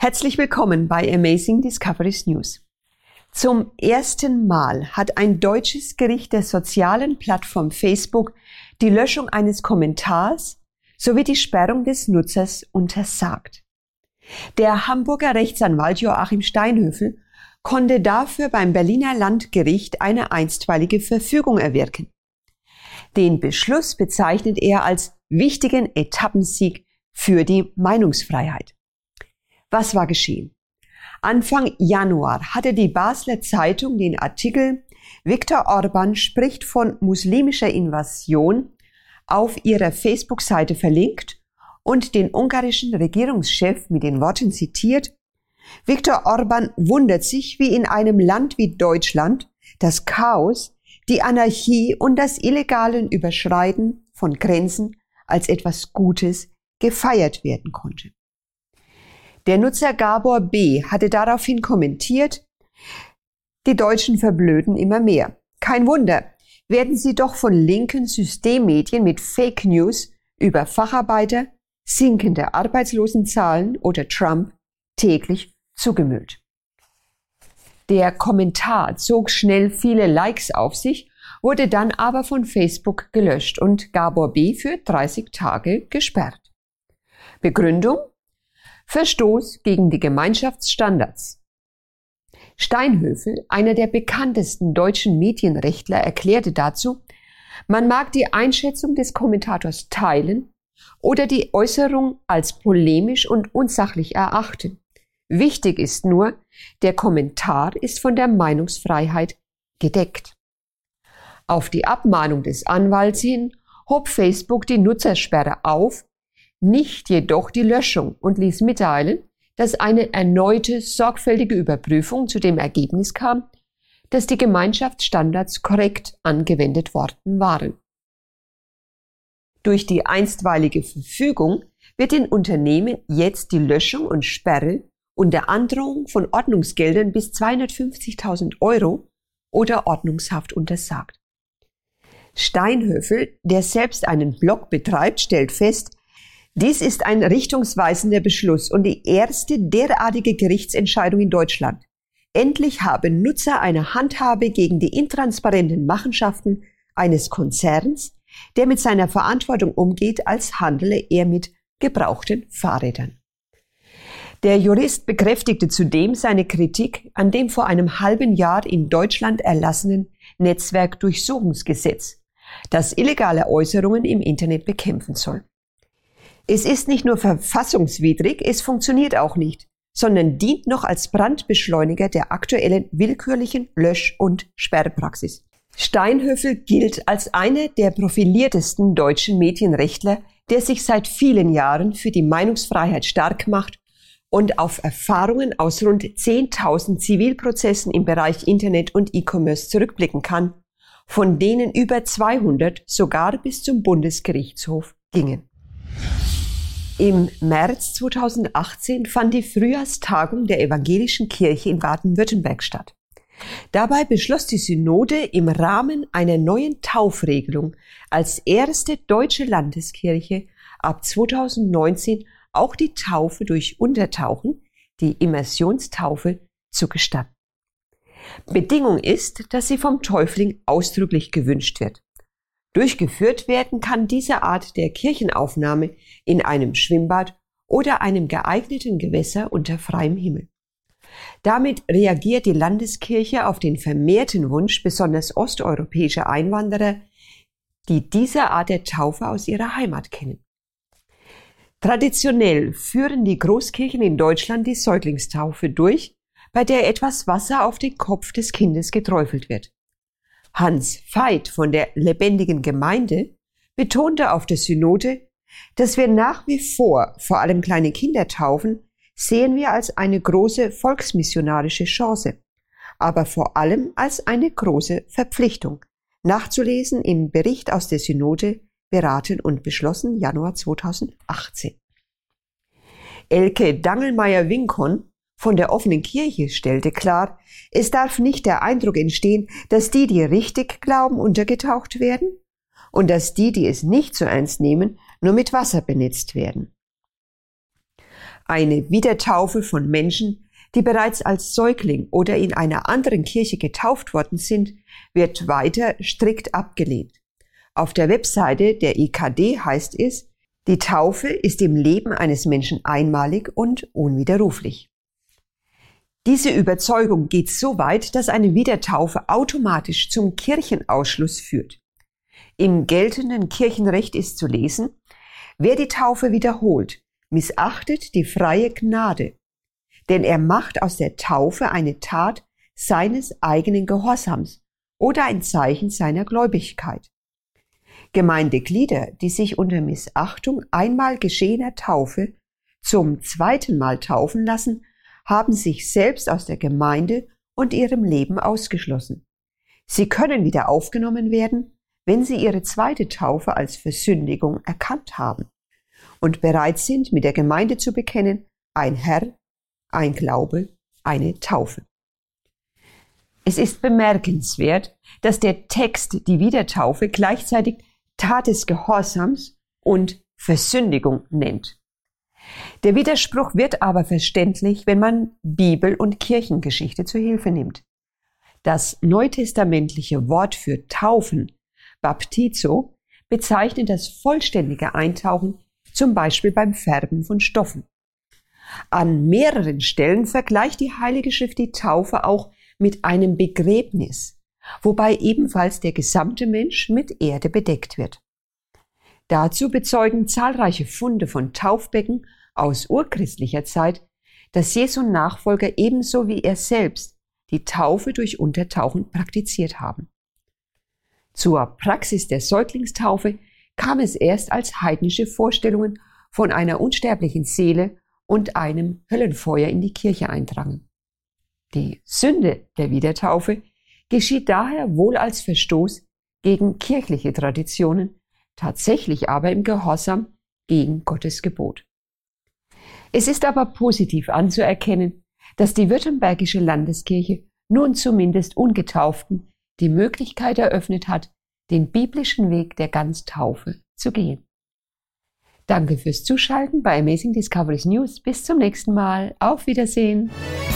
Herzlich willkommen bei Amazing Discoveries News. Zum ersten Mal hat ein deutsches Gericht der sozialen Plattform Facebook die Löschung eines Kommentars sowie die Sperrung des Nutzers untersagt. Der Hamburger Rechtsanwalt Joachim Steinhöfel konnte dafür beim Berliner Landgericht eine einstweilige Verfügung erwirken. Den Beschluss bezeichnet er als wichtigen Etappensieg für die Meinungsfreiheit. Was war geschehen? Anfang Januar hatte die Basler Zeitung den Artikel "Viktor Orbán spricht von muslimischer Invasion" auf ihrer Facebook-Seite verlinkt und den ungarischen Regierungschef mit den Worten zitiert: "Viktor Orbán wundert sich, wie in einem Land wie Deutschland das Chaos, die Anarchie und das illegale Überschreiten von Grenzen als etwas Gutes gefeiert werden konnte." Der Nutzer Gabor B. hatte daraufhin kommentiert: "Die Deutschen verblöden immer mehr. Kein Wunder, werden sie doch von linken Systemmedien mit Fake News über Facharbeiter, sinkende Arbeitslosenzahlen oder Trump täglich zugemüllt." Der Kommentar zog schnell viele Likes auf sich, wurde dann aber von Facebook gelöscht und Gabor B. für 30 Tage gesperrt. Begründung: Verstoß gegen die Gemeinschaftsstandards. Steinhöfel, einer der bekanntesten deutschen Medienrechtler, erklärte dazu: "Man mag die Einschätzung des Kommentators teilen oder die Äußerung als polemisch und unsachlich erachten. Wichtig ist nur, der Kommentar ist von der Meinungsfreiheit gedeckt." Auf die Abmahnung des Anwalts hin hob Facebook die Nutzersperre auf, nicht jedoch die Löschung, und ließ mitteilen, dass eine erneute sorgfältige Überprüfung zu dem Ergebnis kam, dass die Gemeinschaftsstandards korrekt angewendet worden waren. Durch die einstweilige Verfügung wird den Unternehmen jetzt die Löschung und Sperre unter Androhung von Ordnungsgeldern bis 250.000 € oder Ordnungshaft untersagt. Steinhöfel, der selbst einen Blog betreibt, stellt fest: "Dies ist ein richtungsweisender Beschluss und die erste derartige Gerichtsentscheidung in Deutschland. Endlich haben Nutzer eine Handhabe gegen die intransparenten Machenschaften eines Konzerns, der mit seiner Verantwortung umgeht, als handele er mit gebrauchten Fahrrädern." Der Jurist bekräftigte zudem seine Kritik an dem vor einem halben Jahr in Deutschland erlassenen Netzwerkdurchsuchungsgesetz, das illegale Äußerungen im Internet bekämpfen soll. "Es ist nicht nur verfassungswidrig, es funktioniert auch nicht, sondern dient noch als Brandbeschleuniger der aktuellen willkürlichen Lösch- und Sperrpraxis." Steinhöfel gilt als einer der profiliertesten deutschen Medienrechtler, der sich seit vielen Jahren für die Meinungsfreiheit stark macht und auf Erfahrungen aus rund 10.000 Zivilprozessen im Bereich Internet und E-Commerce zurückblicken kann, von denen über 200 sogar bis zum Bundesgerichtshof gingen. Im März 2018 fand die Frühjahrstagung der Evangelischen Kirche in Baden-Württemberg statt. Dabei beschloss die Synode im Rahmen einer neuen Taufregelung als erste deutsche Landeskirche ab 2019 auch die Taufe durch Untertauchen, die Immersionstaufe, zu gestatten. Bedingung ist, dass sie vom Täufling ausdrücklich gewünscht wird. Durchgeführt werden kann diese Art der Kirchenaufnahme in einem Schwimmbad oder einem geeigneten Gewässer unter freiem Himmel. Damit reagiert die Landeskirche auf den vermehrten Wunsch besonders osteuropäischer Einwanderer, die diese Art der Taufe aus ihrer Heimat kennen. Traditionell führen die Großkirchen in Deutschland die Säuglingstaufe durch, bei der etwas Wasser auf den Kopf des Kindes geträufelt wird. Hans Veit von der Lebendigen Gemeinde betonte auf der Synode: "Dass wir nach wie vor allem kleine Kinder taufen, sehen wir als eine große volksmissionarische Chance, aber vor allem als eine große Verpflichtung." Nachzulesen im Bericht aus der Synode, beraten und beschlossen Januar 2018. Elke Dangelmeier-Winkon von der Offenen Kirche stellte klar: "Es darf nicht der Eindruck entstehen, dass die richtig glauben, untergetaucht werden und dass die es nicht so ernst nehmen, nur mit Wasser benetzt werden." Eine Wiedertaufe von Menschen, die bereits als Säugling oder in einer anderen Kirche getauft worden sind, wird weiter strikt abgelehnt. Auf der Webseite der EKD heißt es, die Taufe ist im Leben eines Menschen einmalig und unwiderruflich. Diese Überzeugung geht so weit, dass eine Wiedertaufe automatisch zum Kirchenausschluss führt. Im geltenden Kirchenrecht ist zu lesen, wer die Taufe wiederholt, missachtet die freie Gnade, denn er macht aus der Taufe eine Tat seines eigenen Gehorsams oder ein Zeichen seiner Gläubigkeit. Gemeindeglieder, die sich unter Missachtung einmal geschehener Taufe zum zweiten Mal taufen lassen, haben sich selbst aus der Gemeinde und ihrem Leben ausgeschlossen. Sie können wieder aufgenommen werden, wenn sie ihre zweite Taufe als Versündigung erkannt haben und bereit sind, mit der Gemeinde zu bekennen, ein Herr, ein Glaube, eine Taufe. Es ist bemerkenswert, dass der Text die Wiedertaufe gleichzeitig Tat des Gehorsams und Versündigung nennt. Der Widerspruch wird aber verständlich, wenn man Bibel- und Kirchengeschichte zu Hilfe nimmt. Das neutestamentliche Wort für Taufen, Baptizo, bezeichnet das vollständige Eintauchen, zum Beispiel beim Färben von Stoffen. An mehreren Stellen vergleicht die Heilige Schrift die Taufe auch mit einem Begräbnis, wobei ebenfalls der gesamte Mensch mit Erde bedeckt wird. Dazu bezeugen zahlreiche Funde von Taufbecken aus urchristlicher Zeit, dass Jesu Nachfolger ebenso wie er selbst die Taufe durch Untertauchen praktiziert haben. Zur Praxis der Säuglingstaufe kam es erst, als heidnische Vorstellungen von einer unsterblichen Seele und einem Höllenfeuer in die Kirche eindrangen. Die Sünde der Wiedertaufe geschieht daher wohl als Verstoß gegen kirchliche Traditionen, tatsächlich aber im Gehorsam gegen Gottes Gebot. Es ist aber positiv anzuerkennen, dass die Württembergische Landeskirche nun zumindest Ungetauften die Möglichkeit eröffnet hat, den biblischen Weg der Ganztaufe zu gehen. Danke fürs Zuschalten bei Amazing Discoveries News. Bis zum nächsten Mal. Auf Wiedersehen.